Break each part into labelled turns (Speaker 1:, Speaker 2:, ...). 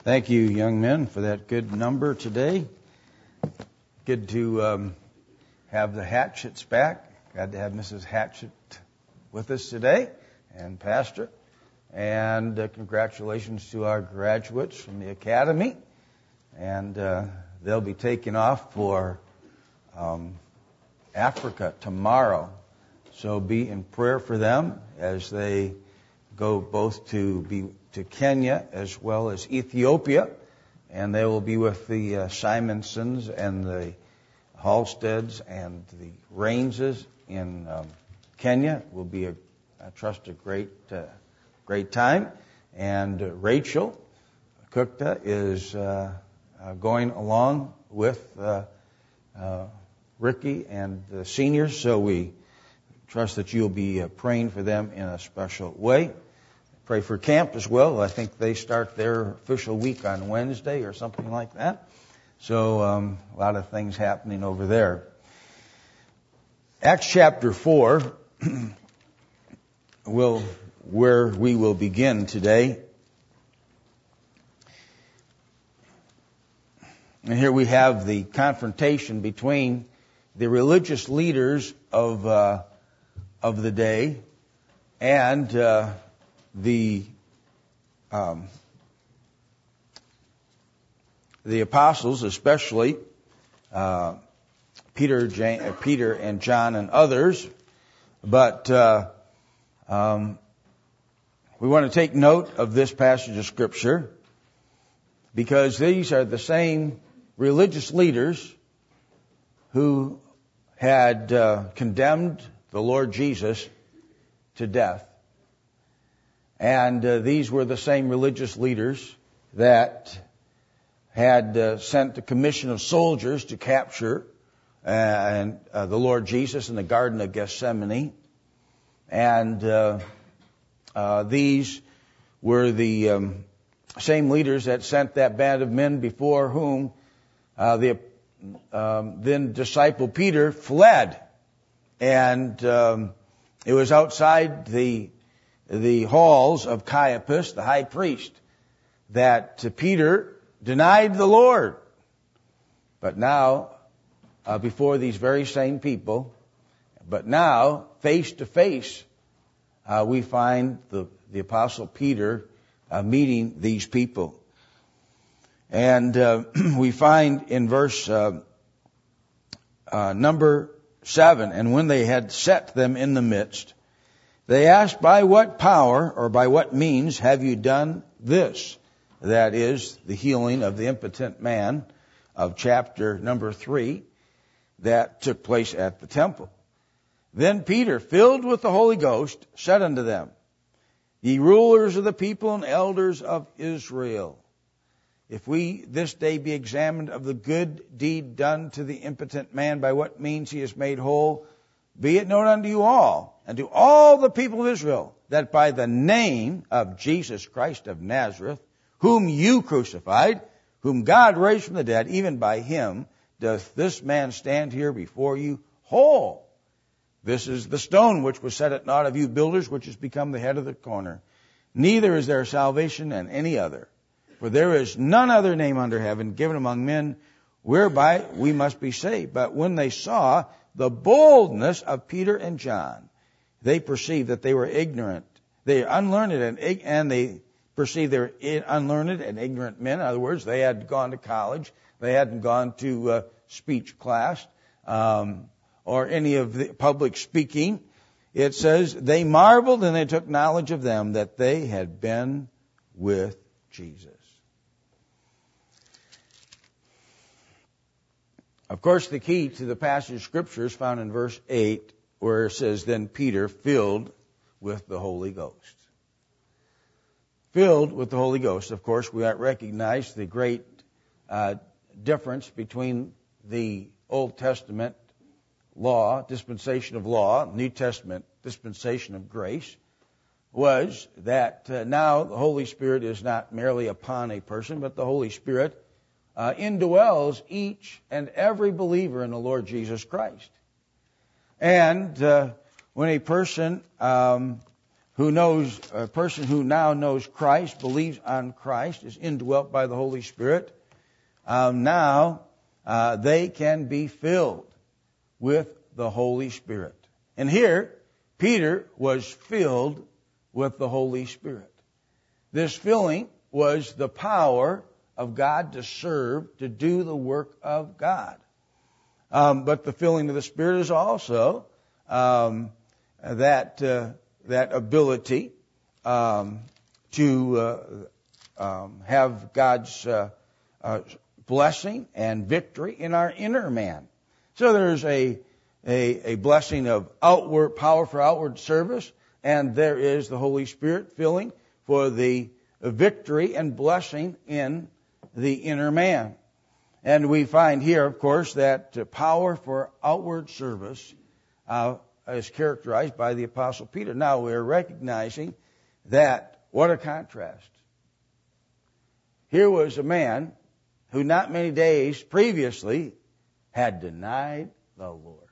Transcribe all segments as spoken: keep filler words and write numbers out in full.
Speaker 1: Thank you, young men, for that good number today. Good to um, have the Hatchets back. Glad to have Missus Hatchet with us today, and Pastor. And uh, congratulations to our graduates from the Academy. And uh, they'll be taking off for um, Africa tomorrow. So be in prayer for them as they go both to be to Kenya as well as Ethiopia, and they will be with the uh, Simonsons and the Halsteads and the Rainses in um, Kenya. It will be, a, I trust, a great, uh, great time. And uh, Rachel Kukta is uh, uh, going along with uh, uh, Ricky and the seniors, so we trust that you'll be uh, praying for them in a special way. Pray for camp as well. I think they start their official week on Wednesday or something like that. So um, a lot of things happening over there. Acts chapter four will where we will begin today. And here we have the confrontation between the religious leaders of uh, of the day and uh, the um, the apostles, especially uh, Peter, Jan, Peter and John and others. But uh, um, we want to take note of this passage of Scripture because these are the same religious leaders who had uh, condemned the Lord Jesus to death. And uh, these were the same religious leaders that had uh, sent a commission of soldiers to capture uh, and, uh, the Lord Jesus in the Garden of Gethsemane. And uh, uh, these were the um, same leaders that sent that band of men before whom uh, the um, then disciple Peter fled. And um, it was outside the the halls of Caiaphas, the high priest, that Peter denied the Lord. But now, uh, before these very same people, but now, face to face, uh, we find the, the Apostle Peter uh, meeting these people. And uh, we find in verse uh, uh, number seven, and when they had set them in the midst, they asked, by what power or by what means have you done this? That is the healing of the impotent man of chapter number three that took place at the temple. Then Peter, filled with the Holy Ghost, said unto them, ye rulers of the people and elders of Israel, if we this day be examined of the good deed done to the impotent man, by what means he is made whole, be it known unto you all, and to all the people of Israel, that by the name of Jesus Christ of Nazareth, whom you crucified, whom God raised from the dead, even by him doth this man stand here before you whole. This is the stone which was set at naught of you builders, which has become the head of the corner. Neither is there salvation in any other, for there is none other name under heaven given among men whereby we must be saved. But when they saw the boldness of Peter and John, they perceived that they were ignorant. They were unlearned and, and they perceived they were unlearned and ignorant men. In other words, they hadn't gone to college. They hadn't gone to uh, speech class um, or any of the public speaking. It says they marveled and they took knowledge of them that they had been with Jesus. Of course, the key to the passage of Scripture is found in verse eight, where it says, then Peter filled with the Holy Ghost. Filled with the Holy Ghost. Of course, we recognize the great uh, difference between the Old Testament law, dispensation of law, New Testament dispensation of grace, was that uh, now the Holy Spirit is not merely upon a person, but the Holy Spirit Uh, indwells each and every believer in the Lord Jesus Christ. And uh, when a person um, who knows, a person who now knows Christ, believes on Christ, is indwelt by the Holy Spirit, um, now uh, they can be filled with the Holy Spirit. And here, Peter was filled with the Holy Spirit. This filling was the power of God to serve, to do the work of God. Um, but the filling of the Spirit is also um, that uh, that ability um, to uh, um, have God's uh, uh, blessing and victory in our inner man. So there's a, a a blessing of outward power for outward service, and there is the Holy Spirit filling for the victory and blessing in the inner man. And we find here, of course, that power for outward service uh, is characterized by the Apostle Peter. Now we're recognizing that, what a contrast. Here was a man who not many days previously had denied the Lord.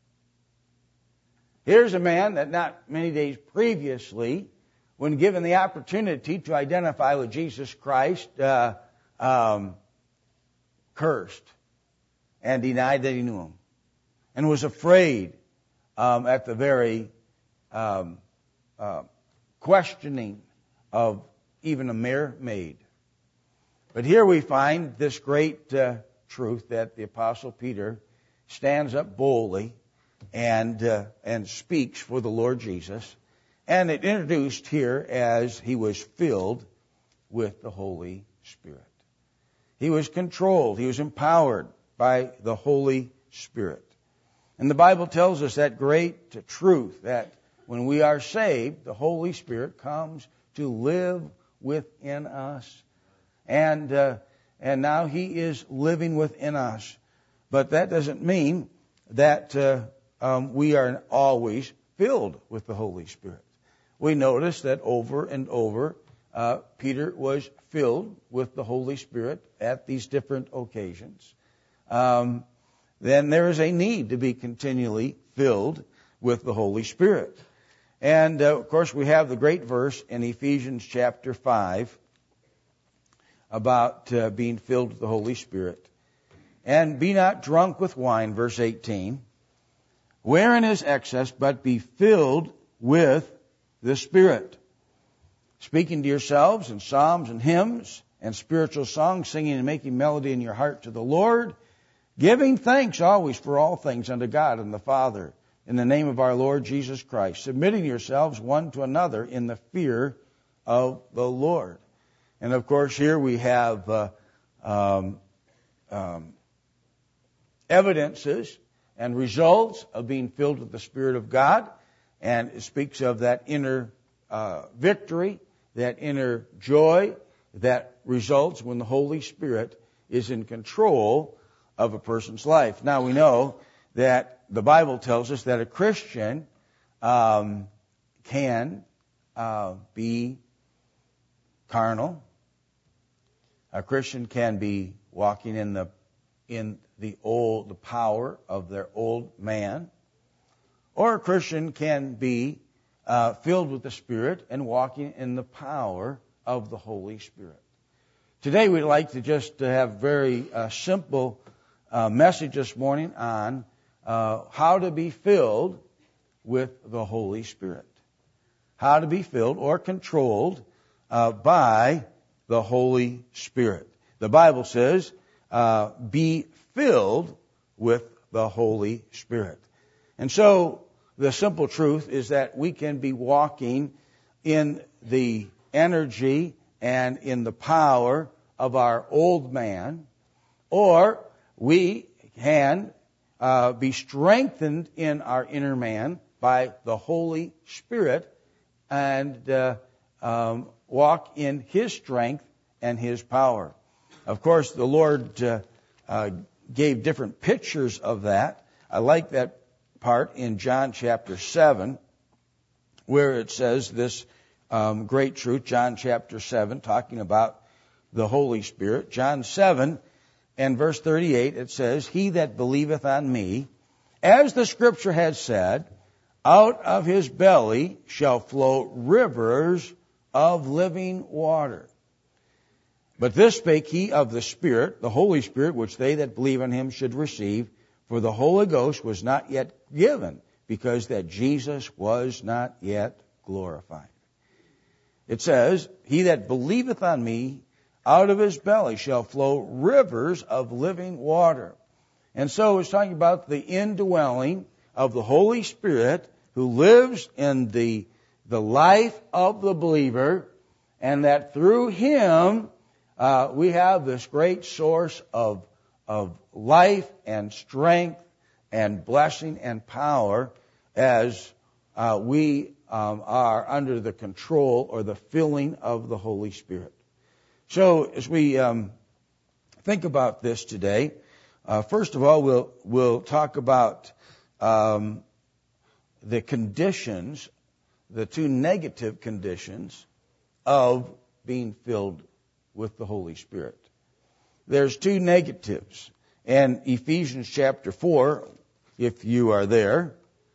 Speaker 1: Here's a man that not many days previously, when given the opportunity to identify with Jesus Christ, uh, um, cursed and denied that he knew him, and was afraid um, at the very um, uh, questioning of even a mere maid. But here we find this great uh, truth that the Apostle Peter stands up boldly and uh, and speaks for the Lord Jesus, and it introduced here as he was filled with the Holy Spirit. He was controlled. He was empowered by the Holy Spirit. And the Bible tells us that great truth, that when we are saved, the Holy Spirit comes to live within us. And uh, and now He is living within us. But that doesn't mean that uh, um, we are always filled with the Holy Spirit. We notice that over and over, uh, Peter was filled with the Holy Spirit at these different occasions. Um, then there is a need to be continually filled with the Holy Spirit. And, uh, of course, we have the great verse in Ephesians chapter five about uh, being filled with the Holy Spirit. And be not drunk with wine, verse eighteen, wherein is excess, but be filled with the Spirit, speaking to yourselves in psalms and hymns and spiritual songs, singing and making melody in your heart to the Lord, giving thanks always for all things unto God and the Father, in the name of our Lord Jesus Christ, submitting yourselves one to another in the fear of the Lord. And of course, here we have uh, um, um, evidences and results of being filled with the Spirit of God. And it speaks of that inner uh, victory, that inner joy that results when the Holy Spirit is in control of a person's life. Now we know that the Bible tells us that a Christian um, can uh, be carnal. A Christian can be walking in the in the old the power of their old man. Or a Christian can be uh, filled with the Spirit and walking in the power of the Holy Spirit. Today we'd like to just uh, have a very uh, simple uh, message this morning on uh, how to be filled with the Holy Spirit. How to be filled or controlled uh, by the Holy Spirit. The Bible says, uh, be filled with the Holy Spirit. And so, the simple truth is that we can be walking in the energy and in the power of our old man, or we can uh, be strengthened in our inner man by the Holy Spirit and uh, um, walk in His strength and His power. Of course, the Lord uh, uh, gave different pictures of that. I like that part in John chapter seven, where it says this um, great truth, John chapter seven, talking about the Holy Spirit. John seven and verse thirty-eight, it says, He that believeth on me, as the Scripture has said, out of his belly shall flow rivers of living water. But this spake he of the Spirit, the Holy Spirit, which they that believe on him should receive, for the Holy Ghost was not yet given, because that Jesus was not yet glorified. It says, he that believeth on me, out of his belly shall flow rivers of living water. And so it's talking about the indwelling of the Holy Spirit who lives in the, the life of the believer, and that through him uh, we have this great source of, of life and strength and blessing and power as uh, we um, are under the control or the filling of the Holy Spirit. So as we um, think about this today, uh, first of all, we'll we'll talk about um, the conditions, the two negative conditions of being filled with the Holy Spirit. There's two negatives. And Ephesians chapter four, if you are there,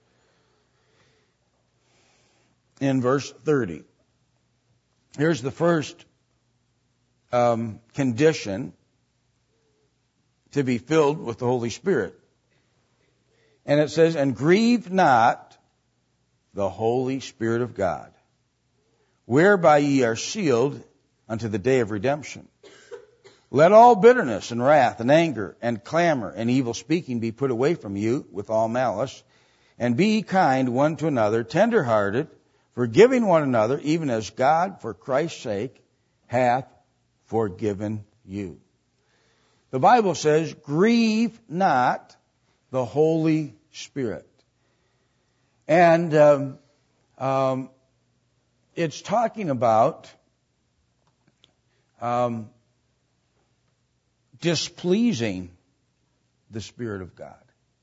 Speaker 1: in verse thirty. Here's the first um, condition to be filled with the Holy Spirit. And it says, and grieve not the Holy Spirit of God, whereby ye are sealed unto the day of redemption. Let all bitterness and wrath and anger and clamor and evil speaking be put away from you with all malice, and be ye kind one to another, tender-hearted, forgiving one another, even as God for Christ's sake hath forgiven you. The Bible says, grieve not the Holy Spirit. And um, um, it's talking about um, displeasing the Spirit of God.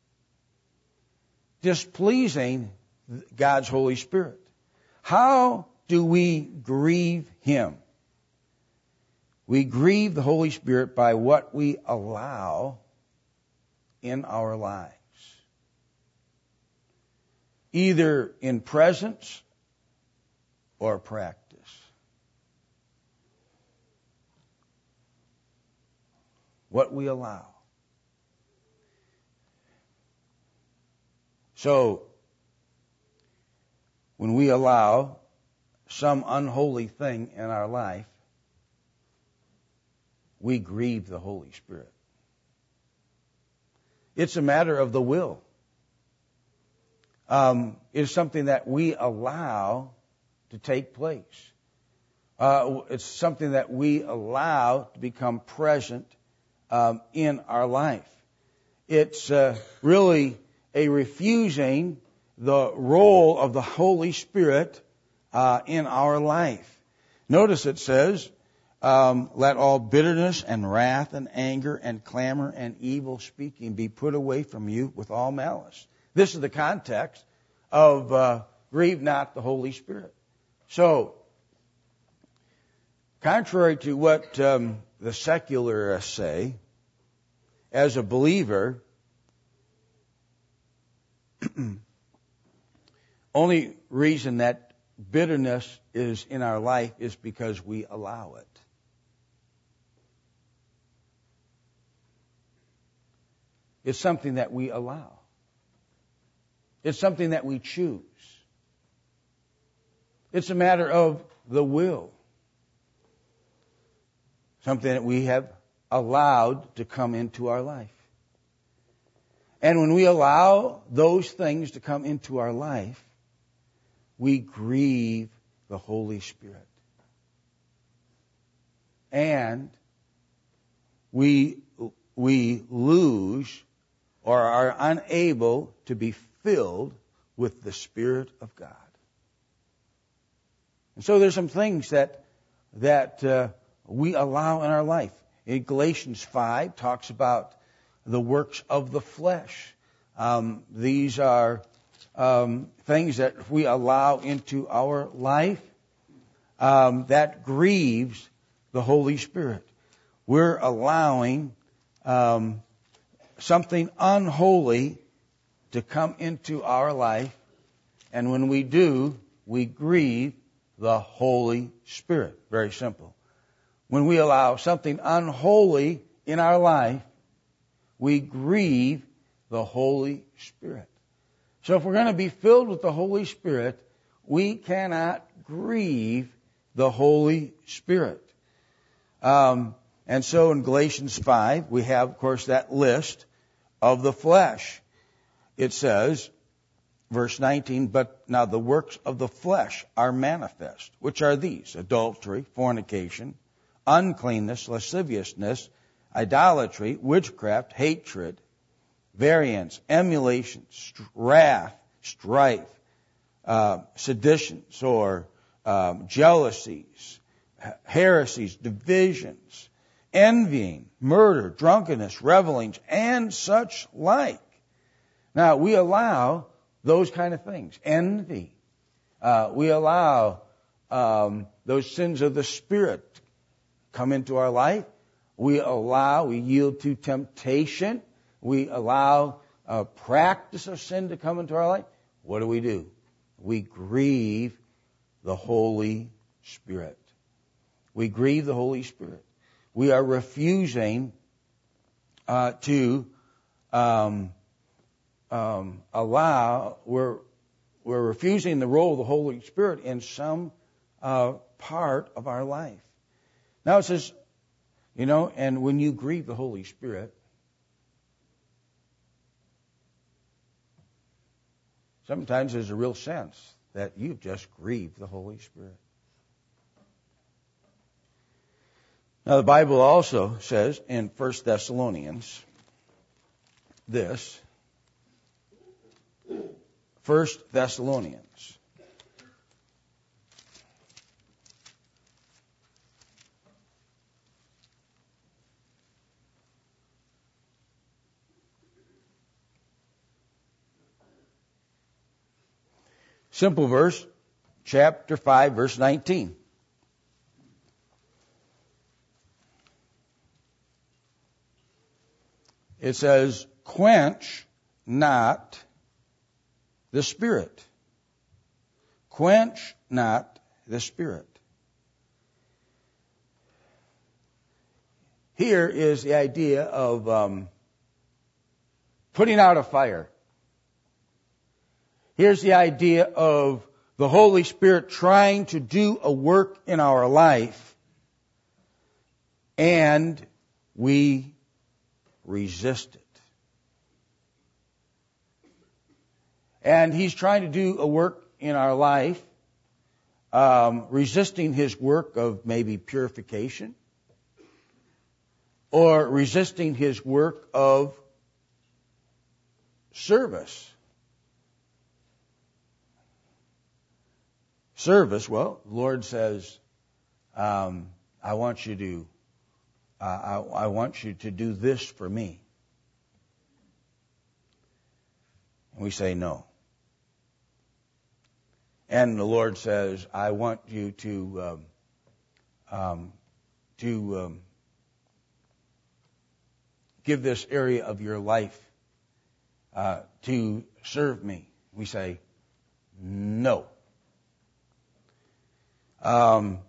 Speaker 1: Displeasing God's Holy Spirit. How do we grieve Him? We grieve the Holy Spirit by what we allow in our lives. Either in presence or practice. What we allow. So, when we allow some unholy thing in our life, we grieve the Holy Spirit. It's a matter of the will. Um, it's something that we allow to take place. Uh, it's something that we allow to become present um, in our life. It's uh, really a refusing the role of the Holy Spirit uh, in our life. Notice it says, um, let all bitterness and wrath and anger and clamor and evil speaking be put away from you with all malice. This is the context of uh, grieve not the Holy Spirit. So, contrary to what um, the secularists say, as a believer, only reason that bitterness is in our life is because we allow it. It's something that we allow. It's something that we choose. It's a matter of the will. Something that we have allowed to come into our life. And when we allow those things to come into our life, we grieve the Holy Spirit. And we, we lose or are unable to be filled with the Spirit of God. And so there's some things that that uh, we allow in our life. In Galatians five talks about the works of the flesh. Um, these are um, things that we allow into our life um, that grieves the Holy Spirit. We're allowing um, something unholy to come into our life And when we do, we grieve the Holy Spirit. Very simple. When we allow something unholy in our life, we grieve the Holy Spirit. So if we're going to be filled with the Holy Spirit, we cannot grieve the Holy Spirit. Um, and so in Galatians five, we have, of course, that list of the flesh. It says, verse nineteen, but now the works of the flesh are manifest, which are these: adultery, fornication, uncleanness, lasciviousness, idolatry, witchcraft, hatred, variance, emulation, st- wrath, strife, uh, seditions, or um, jealousies, heresies, divisions, envying, murder, drunkenness, revelings, and such like. Now, we allow those kind of things. Envy. Uh, we allow um, those sins of the Spirit come into our life. We allow, we yield to temptation. We allow a practice of sin to come into our life. What do we do? We grieve the Holy Spirit. We grieve the Holy Spirit. We are refusing uh, to um, um, allow, we're, we're refusing the role of the Holy Spirit in some uh, part of our life. Now it says, you know, and when you grieve the Holy Spirit, sometimes there's a real sense that you've just grieved the Holy Spirit. Now the Bible also says in First Thessalonians this, First Thessalonians. Simple verse, chapter five, verse nineteen. It says, quench not the Spirit. Quench not the Spirit. Here is the idea of um, putting out a fire. Here's the idea of the Holy Spirit trying to do a work in our life, and we resist it. And He's trying to do a work in our life, um, resisting His work of maybe purification, or resisting His work of service. Service, well, the Lord says, um, I want you to, uh, I, I want you to do this for me. And we say no. And the Lord says, I want you to, um, um, to um, give this area of your life uh, to serve me. We say no. Um,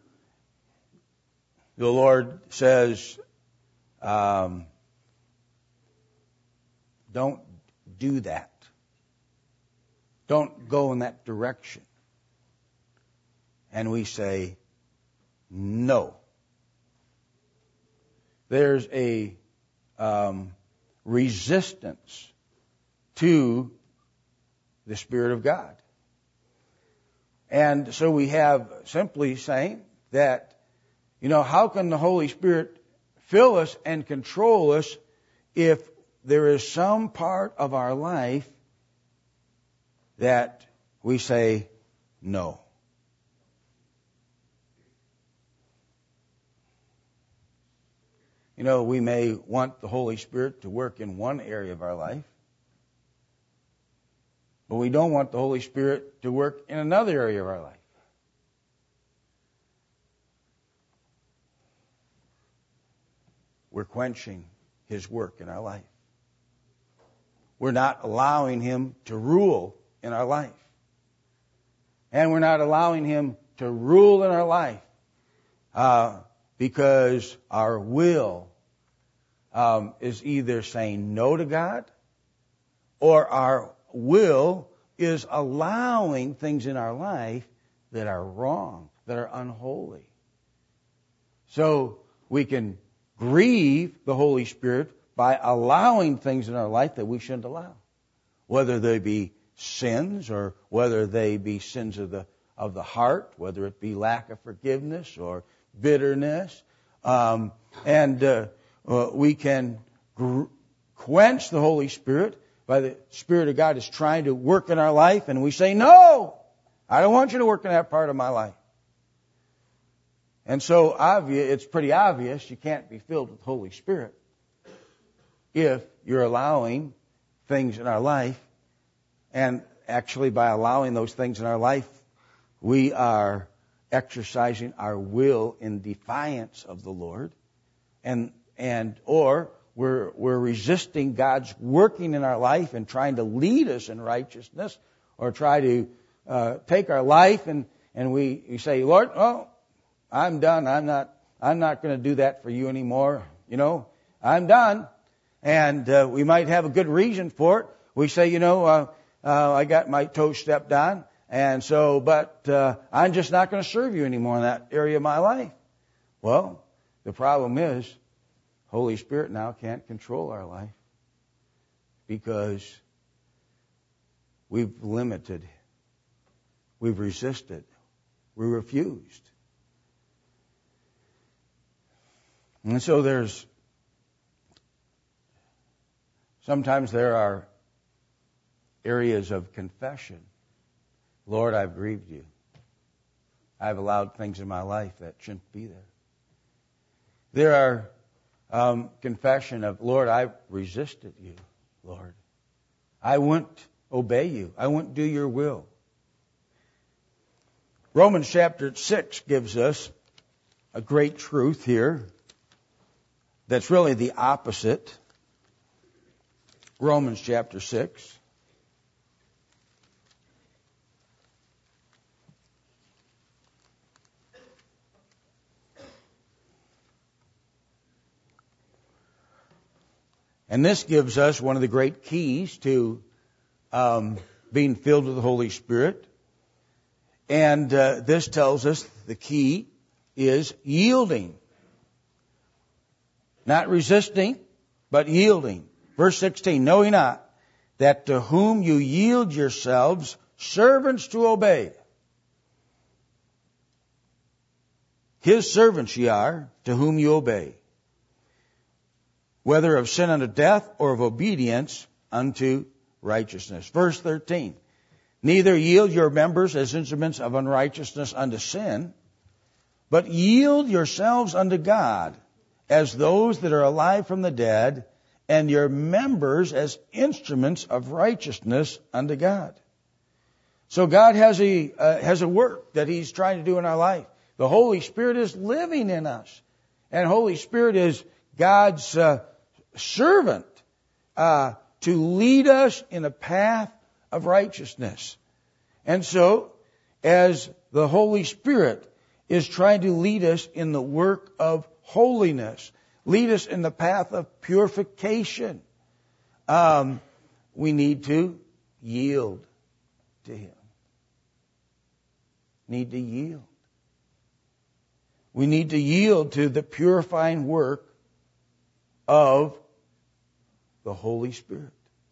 Speaker 1: the Lord says, um, don't do that. Don't go in that direction. And we say, no. There's a um, resistance to the Spirit of God. And so we have simply saying that, you know, how can the Holy Spirit fill us and control us if there is some part of our life that we say no? You know, we may want the Holy Spirit to work in one area of our life, but we don't want the Holy Spirit to work in another area of our life. We're quenching His work in our life. We're not allowing Him to rule in our life. And we're not allowing Him to rule in our life uh, because our will um, is either saying no to God, or our will is allowing things in our life that are wrong, that are unholy. So we can grieve the Holy Spirit by allowing things in our life that we shouldn't allow, whether they be sins or whether they be sins of the of the heart, whether it be lack of forgiveness or bitterness, um, and uh, uh, we can gr- quench the Holy Spirit by the Spirit of God is trying to work in our life, and we say, "No, I don't want you to work in that part of my life." And so obvious, it's pretty obvious you can't be filled with the Holy Spirit if you're allowing things in our life. And actually, by allowing those things in our life, we are exercising our will in defiance of the Lord, and and or we're we're resisting God's working in our life and trying to lead us in righteousness, or try to uh, take our life and and we, we say, "Lord, oh, I'm done. I'm not I'm not going to do that for you anymore. You know, I'm done." And uh, we might have a good reason for it. We say, you know. Uh, Uh, I got my toes stepped on, and so, but uh, I'm just not going to serve you anymore in that area of my life. Well, the problem is, Holy Spirit now can't control our life because we've limited, we've resisted, we refused. And so there's, sometimes there are areas of confession. Lord, I've grieved you. I've allowed things in my life that shouldn't be there. There are um, confession of, Lord, I've resisted you, Lord. I wouldn't obey you. I wouldn't do your will. Romans chapter six gives us a great truth here that's really the opposite. Romans chapter six. And this gives us one of the great keys to um, being filled with the Holy Spirit. And uh, this tells us the key is yielding. Not resisting, but yielding. Verse sixteen, know ye not that to whom you yield yourselves servants to obey, His servants ye are, to whom you obey, whether of sin unto death or of obedience unto righteousness. Verse thirteen, neither yield your members as instruments of unrighteousness unto sin, but yield yourselves unto God as those that are alive from the dead, and your members as instruments of righteousness unto God. So God has a uh, has a work that He's trying to do in our life. The Holy Spirit is living in us, and Holy Spirit is God's uh, servant uh, to lead us in a path of righteousness. And so, as the Holy Spirit is trying to lead us in the work of holiness, lead us in the path of purification, um, we need to yield to Him. Need to yield. We need to yield to the purifying work of the Holy Spirit.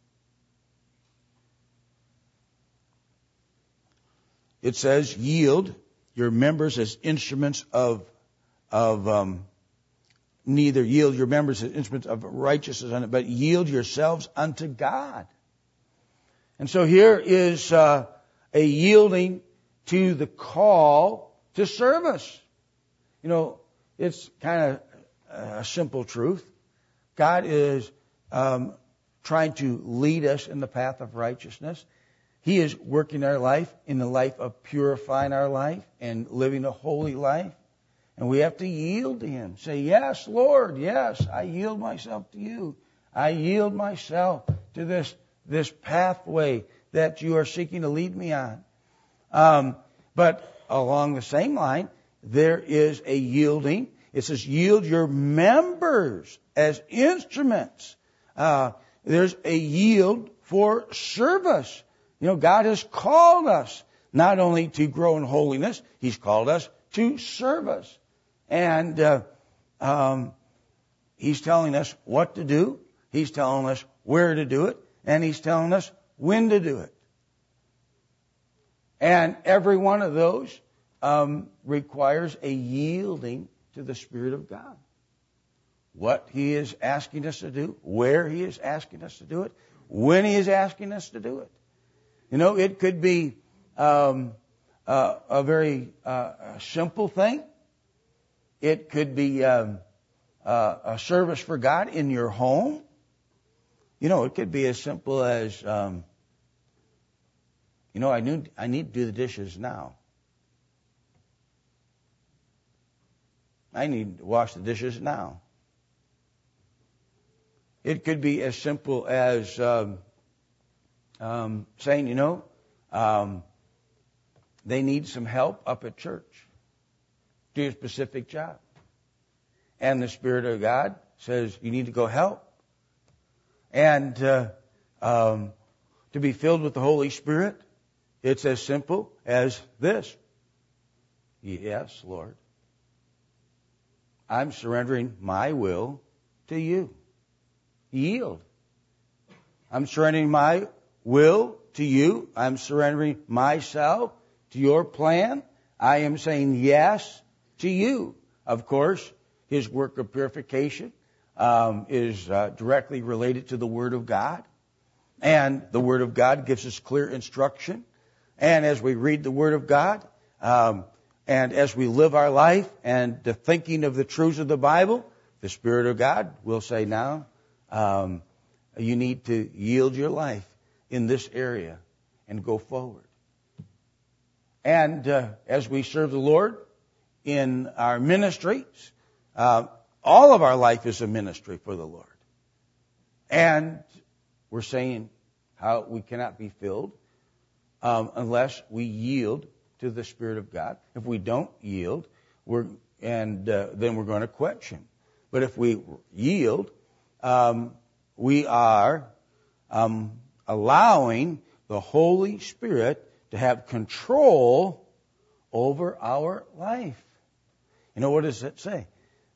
Speaker 1: It says, yield your members as instruments of, of um, neither yield your members as instruments of righteousness, but yield yourselves unto God. And so here is uh, a yielding to the call to service. You know, it's kind of a simple truth. God is um, trying to lead us in the path of righteousness. He is working our life in the life of purifying our life and living a holy life. And we have to yield to Him. Say, yes, Lord, yes, I yield myself to you. I yield myself to this, this pathway that you are seeking to lead me on. Um, But along the same line, there is a yielding. It says, yield your members as instruments. Uh, there's a yield for service. You know, God has called us not only to grow in holiness, He's called us to service. And uh, um, He's telling us what to do. He's telling us where to do it. And He's telling us when to do it. And every one of those um, requires a yielding to the Spirit of God. What He is asking us to do, where He is asking us to do it, when He is asking us to do it. You know, it could be um, uh, a very uh, simple thing. It could be um, uh, a service for God in your home. You know, it could be as simple as, um, you know, I need, I need to do the dishes now. I need to wash the dishes now. It could be as simple as um, um, saying, you know, um, they need some help up at church. Do a specific job. And the Spirit of God says, you need to go help. And uh, um, to be filled with the Holy Spirit, it's as simple as this. Yes, Lord. I'm surrendering my will to you. Yield. I'm surrendering my will to you. I'm surrendering myself to your plan. I am saying yes to you. Of course, His work of purification um, is uh, directly related to the Word of God. And the Word of God gives us clear instruction. And as we read the Word of God, um, and as we live our life and the thinking of the truths of the Bible, the Spirit of God will say, now, um, you need to yield your life in this area and go forward. And uh, as we serve the Lord in our ministries, uh, all of our life is a ministry for the Lord. And we're saying how we cannot be filled um, unless we yield to the Spirit of God. If we don't yield, we're and uh, then we're going to quench Him. But if we yield, um, we are um, allowing the Holy Spirit to have control over our life. You know, what does it say?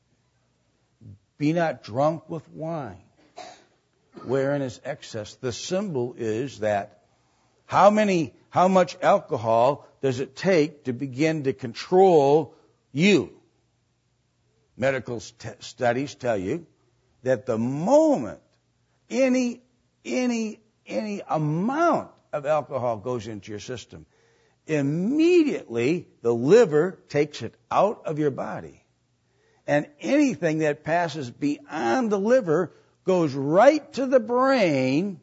Speaker 1: Be not drunk with wine, wherein is excess. The symbol is that how many, how much alcohol does it take to begin to control you? Medical st- studies tell you that the moment any, any, any amount of alcohol goes into your system, immediately the liver takes it out of your body. And anything that passes beyond the liver goes right to the brain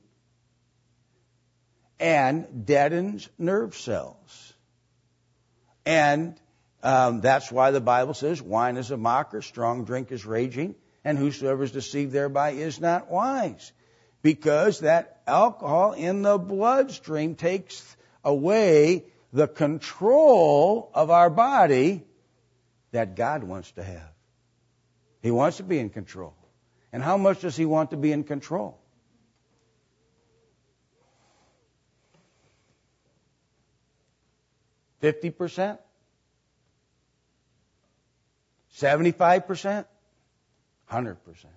Speaker 1: and deadens nerve cells. And um, that's why the Bible says wine is a mocker, strong drink is raging, and whosoever is deceived thereby is not wise. Because that alcohol in the bloodstream takes away the control of our body that God wants to have. He wants to be in control. And how much does He want to be in control? fifty percent? seventy-five percent? one hundred percent.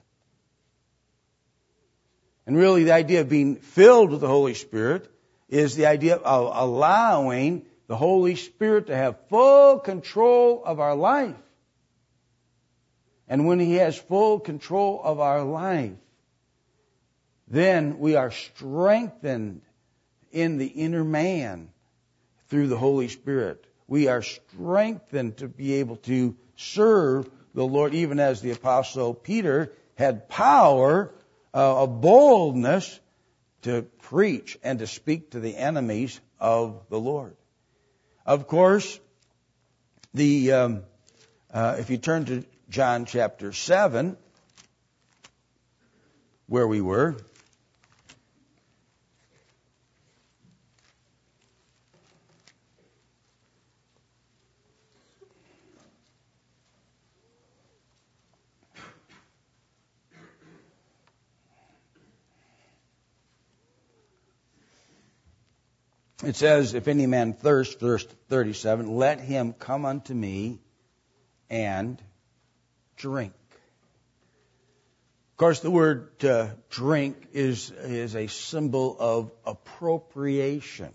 Speaker 1: And really the idea of being filled with the Holy Spirit is the idea of allowing the Holy Spirit to have full control of our life. And when He has full control of our life, then we are strengthened in the inner man through the Holy Spirit. We are strengthened to be able to serve the Lord, even as the Apostle Peter had power, uh, a boldness to preach and to speak to the enemies of the Lord. Of course, the um, uh, if you turn to John chapter seven, where we were, it says, if any man thirst, verse thirty-seven, let him come unto me and drink. Of course, the word uh, drink is, is a symbol of appropriation.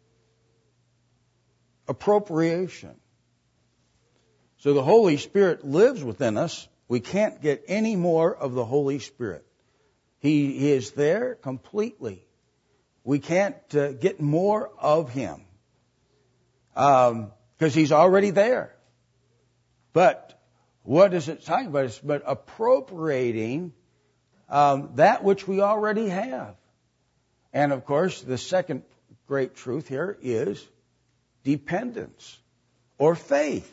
Speaker 1: Appropriation. So the Holy Spirit lives within us. We can't get any more of the Holy Spirit. He, he is there completely. We can't uh, get more of Him because um, He's already there. But what is it talking about? It's but appropriating um, that which we already have. And of course, the second great truth here is dependence or faith.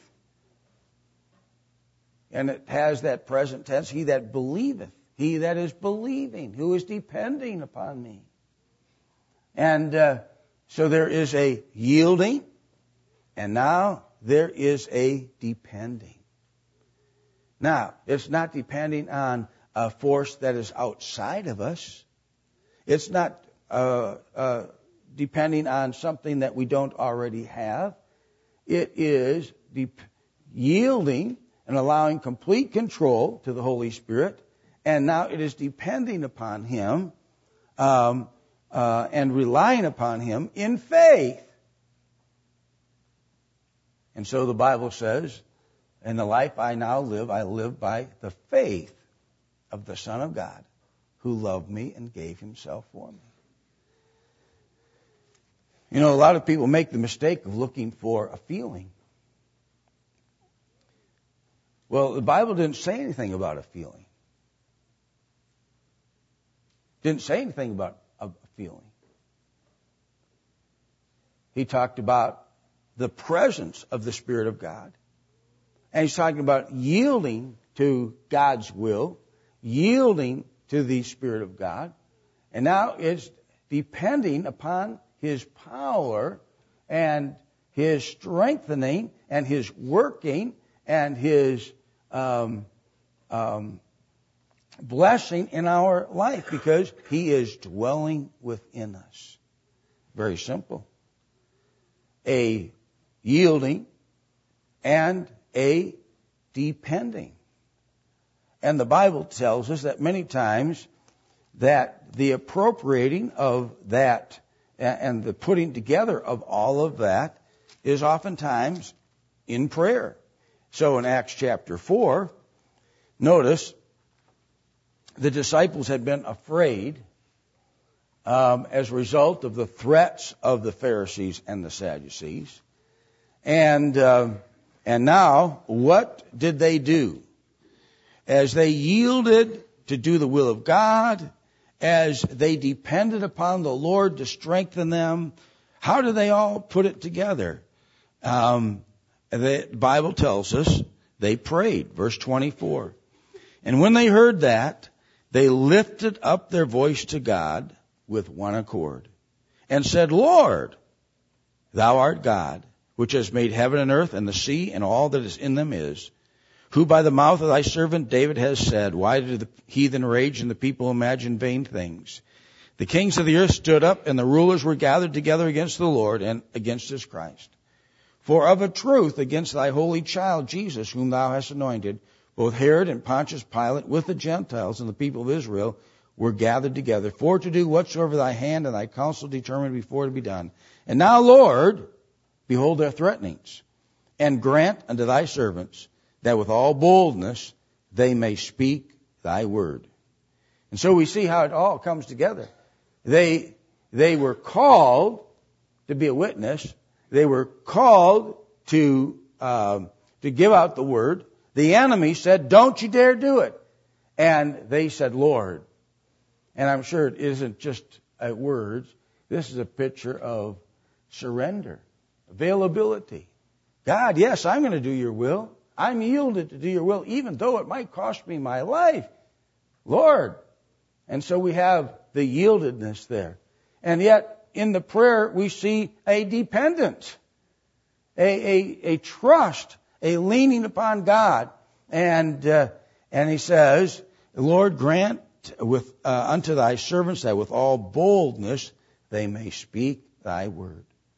Speaker 1: And it has that present tense, he that believeth, he that is believing, who is depending upon me. And uh, so there is a yielding, and now there is a depending. Now, it's not depending on a force that is outside of us. It's not uh, uh, depending on something that we don't already have. It is de- yielding and allowing complete control to the Holy Spirit. And now it is depending upon Him um, uh, and relying upon Him in faith. And so the Bible says, in the life I now live, I live by the faith of the Son of God, who loved me and gave Himself for me. You know, a lot of people make the mistake of looking for a feeling. Well, the Bible didn't say anything about a feeling. Didn't say anything about a feeling. He talked about the presence of the Spirit of God. And He's talking about yielding to God's will, yielding to the Spirit of God. And now it's depending upon His power and His strengthening and His working and His um, um, blessing in our life, because He is dwelling within us. Very simple. A yielding and a depending. And the Bible tells us that many times that the appropriating of that and the putting together of all of that is oftentimes in prayer. So in Acts chapter four, notice the disciples had been afraid um, as a result of the threats of the Pharisees and the Sadducees. And uh, and now, what did they do? As they yielded to do the will of God, as they depended upon the Lord to strengthen them, how do they all put it together? Um, the Bible tells us they prayed. Verse twenty-four. And when they heard that, they lifted up their voice to God with one accord and said, Lord, Thou art God, which has made heaven and earth and the sea and all that is in them is, who by the mouth of Thy servant David has said, why do the heathen rage and the people imagine vain things? The kings of the earth stood up, and the rulers were gathered together against the Lord and against His Christ. For of a truth against Thy holy child Jesus, whom Thou hast anointed, both Herod and Pontius Pilate with the Gentiles and the people of Israel were gathered together, for to do whatsoever Thy hand and Thy counsel determined before to be done. And now, Lord, behold their threatenings, and grant unto Thy servants that with all boldness they may speak Thy word. And so we see how it all comes together. They, they were called to be a witness. They were called to, uh, to give out the word. The enemy said, don't you dare do it. And they said, Lord. And I'm sure it isn't just a word. This is a picture of surrender, availability. God, yes, I'm going to do your will. I'm yielded to do your will, even though it might cost me my life. Lord. And so we have the yieldedness there. And yet, in the prayer, we see a dependence, a, a, a trust, a leaning upon God. And, uh, and he says, Lord, grant with, uh, unto Thy servants that with all boldness they may speak Thy word.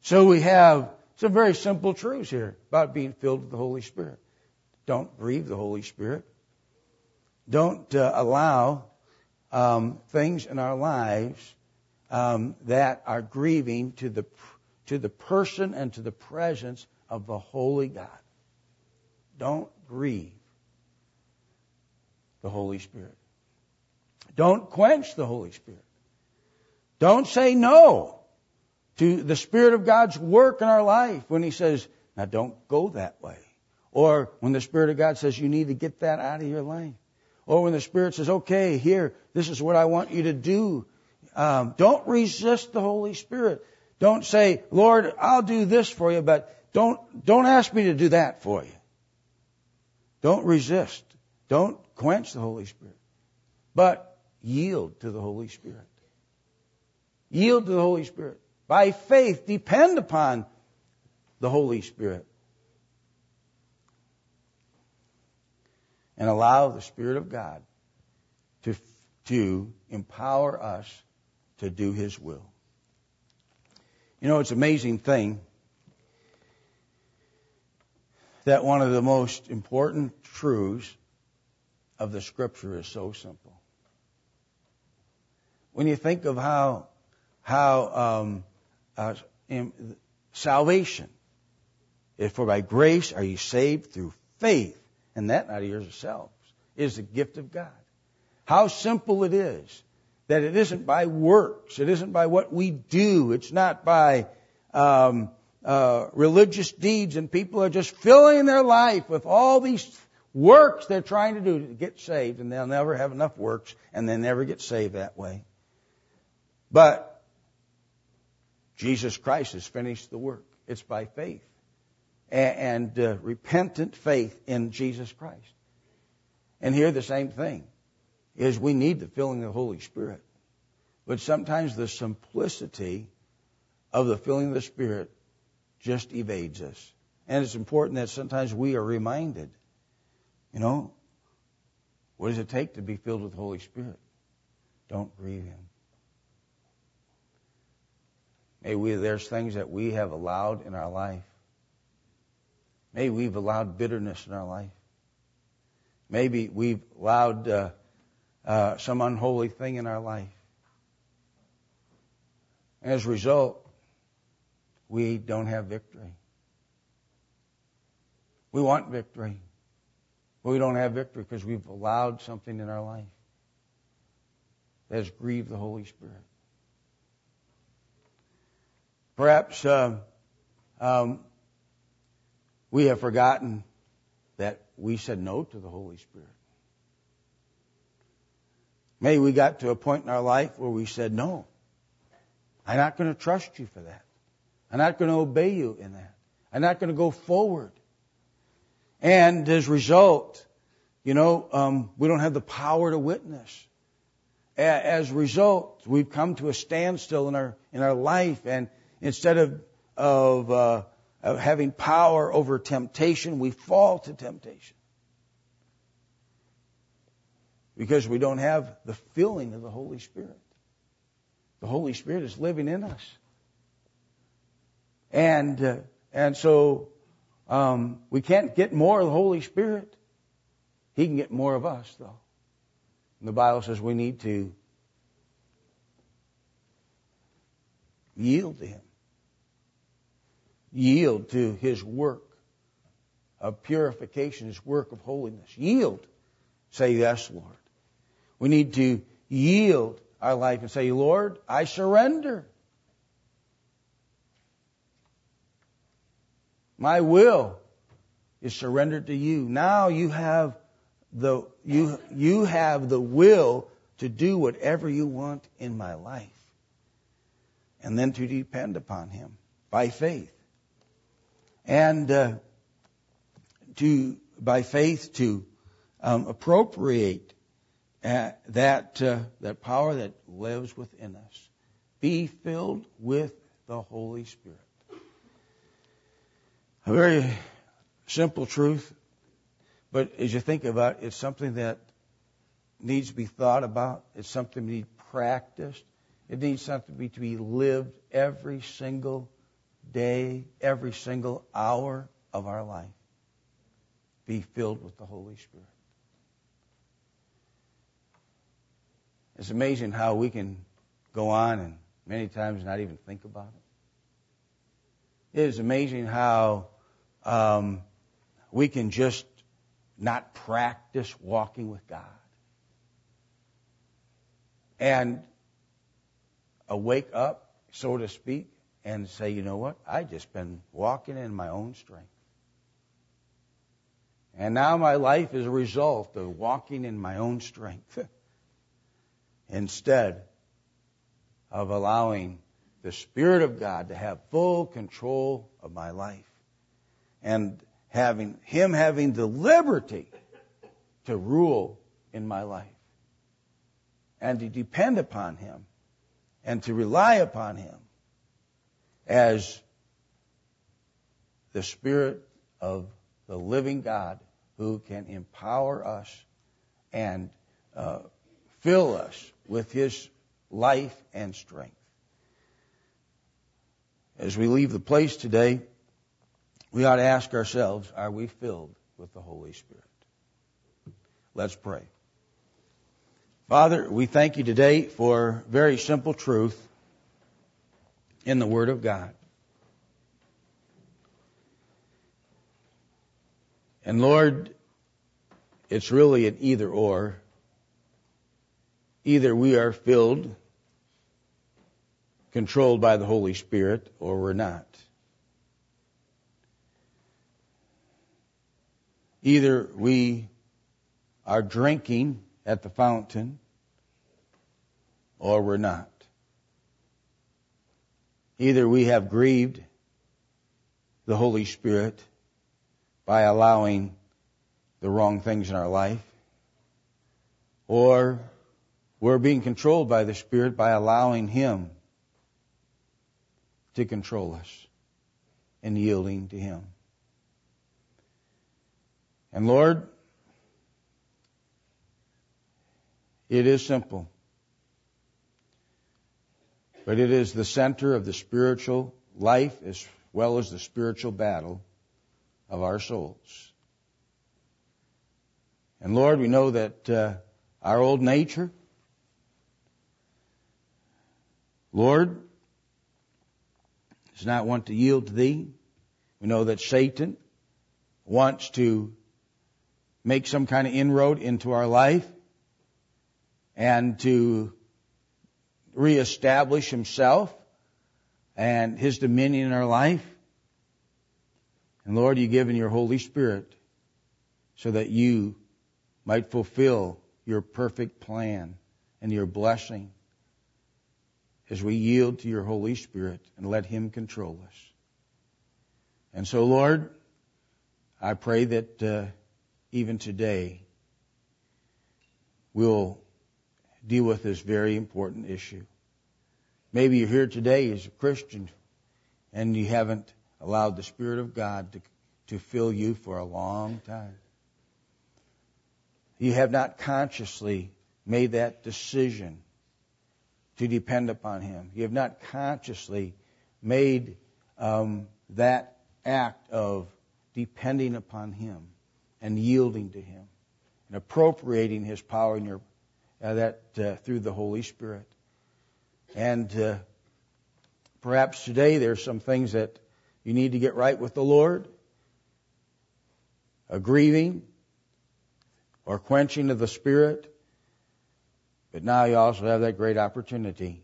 Speaker 1: So we have some very simple truths here about being filled with the Holy Spirit. Don't grieve the Holy Spirit. Don't uh, allow um, things in our lives um, that are grieving to the to the person and to the presence of the Holy God. Don't grieve the Holy Spirit. Don't quench the Holy Spirit. Don't say no to the Spirit of God's work in our life when He says, now don't go that way. Or when the Spirit of God says, you need to get that out of your life. Or when the Spirit says, okay, here, this is what I want you to do. Um, don't resist the Holy Spirit. Don't say, Lord, I'll do this for you, but don't, don't ask me to do that for you. Don't resist. Don't quench the Holy Spirit. But yield to the Holy Spirit. Yield to the Holy Spirit. By faith, depend upon the Holy Spirit. And allow the Spirit of God to, to empower us to do His will. You know, it's an amazing thing that one of the most important truths of the Scripture is so simple. When you think of how how um, uh, in, salvation is for by grace are you saved through faith, and that not of yourselves, is the gift of God. How simple it is that it isn't by works, it isn't by what we do, it's not by um, uh, religious deeds, and people are just filling their life with all these works they're trying to do to get saved, and they'll never have enough works, and they never get saved that way. But Jesus Christ has finished the work. It's by faith and, and uh, repentant faith in Jesus Christ. And here the same thing is we need the filling of the Holy Spirit. But sometimes the simplicity of the filling of the Spirit just evades us. And it's important that sometimes we are reminded, you know, what does it take to be filled with the Holy Spirit? Don't grieve Him. Maybe we, there's things that we have allowed in our life. Maybe we've allowed bitterness in our life. Maybe we've allowed uh, uh, some unholy thing in our life. And as a result, we don't have victory. We want victory, but we don't have victory because we've allowed something in our life that has grieved the Holy Spirit. Perhaps um, um, we have forgotten that we said no to the Holy Spirit. Maybe we got to a point in our life where we said, no, I'm not going to trust you for that. I'm not going to obey you in that. I'm not going to go forward. And as a result, you know, um, we don't have the power to witness. As a result, we've come to a standstill in our in our life, and instead of of, uh, of having power over temptation, we fall to temptation because we don't have the filling of the Holy Spirit. The Holy Spirit is living in us, and uh, and so um, we can't get more of the Holy Spirit. He can get more of us, though. And the Bible says we need to yield to Him. Yield to His work of purification, His work of holiness. Yield. Say, yes, Lord. We need to yield our life and say, Lord, I surrender. My will is surrendered to you. Now you have the you you have the will to do whatever you want in my life. And then to depend upon Him by faith. And uh, to by faith to um, appropriate uh, that uh, that power that lives within us. Be filled with the Holy Spirit. A very simple truth, but as you think about it, it's something that needs to be thought about. It's something that needs practiced. It needs something to be, to be lived every single day, every single hour of our life, be filled with the Holy Spirit. It's amazing how we can go on and many times not even think about it. It is amazing how um, we can just not practice walking with God. And uh, wake up, so to speak, and say, you know what? I just been walking in my own strength. And now my life is a result of walking in my own strength. Instead of allowing the Spirit of God to have full control of my life. And having Him having the liberty to rule in my life. And to depend upon Him. And to rely upon Him as the Spirit of the living God who can empower us and uh, fill us with His life and strength. As we leave the place today, we ought to ask ourselves, are we filled with the Holy Spirit? Let's pray. Father, we thank you today for very simple truth in the Word of God. And Lord, it's really an either or. Either we are filled, controlled by the Holy Spirit, or we're not. Either we are drinking at the fountain, or we're not. Either we have grieved the Holy Spirit by allowing the wrong things in our life, or we're being controlled by the Spirit by allowing Him to control us and yielding to Him. And Lord, it is simple, but it is the center of the spiritual life as well as the spiritual battle of our souls. And Lord, we know that uh, our old nature, Lord, does not want to yield to Thee. We know that Satan wants to make some kind of inroad into our life and to reestablish himself and his dominion in our life. And Lord, you've given your Holy Spirit so that you might fulfill your perfect plan and your blessing as we yield to your Holy Spirit and let Him control us. And so, Lord, I pray that uh, even today we'll deal with this very important issue. Maybe you're here today as a Christian and you haven't allowed the Spirit of God to, to fill you for a long time. You have not consciously made that decision to depend upon Him. You have not consciously made um, that act of depending upon Him and yielding to Him and appropriating His power in your uh, that uh, through the Holy Spirit. And uh, perhaps today there's some things that you need to get right with the Lord, a grieving or quenching of the Spirit. But now you also have that great opportunity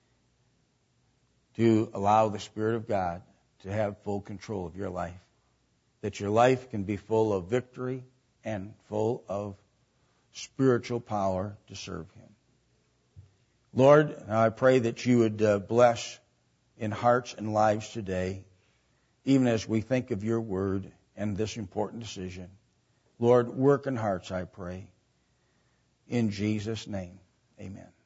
Speaker 1: to allow the Spirit of God to have full control of your life. That your life can be full of victory and full of spiritual power to serve Him. Lord, I pray that you would uh, bless in hearts and lives today, even as we think of your word and this important decision. Lord, work in hearts, I pray. In Jesus' name, amen.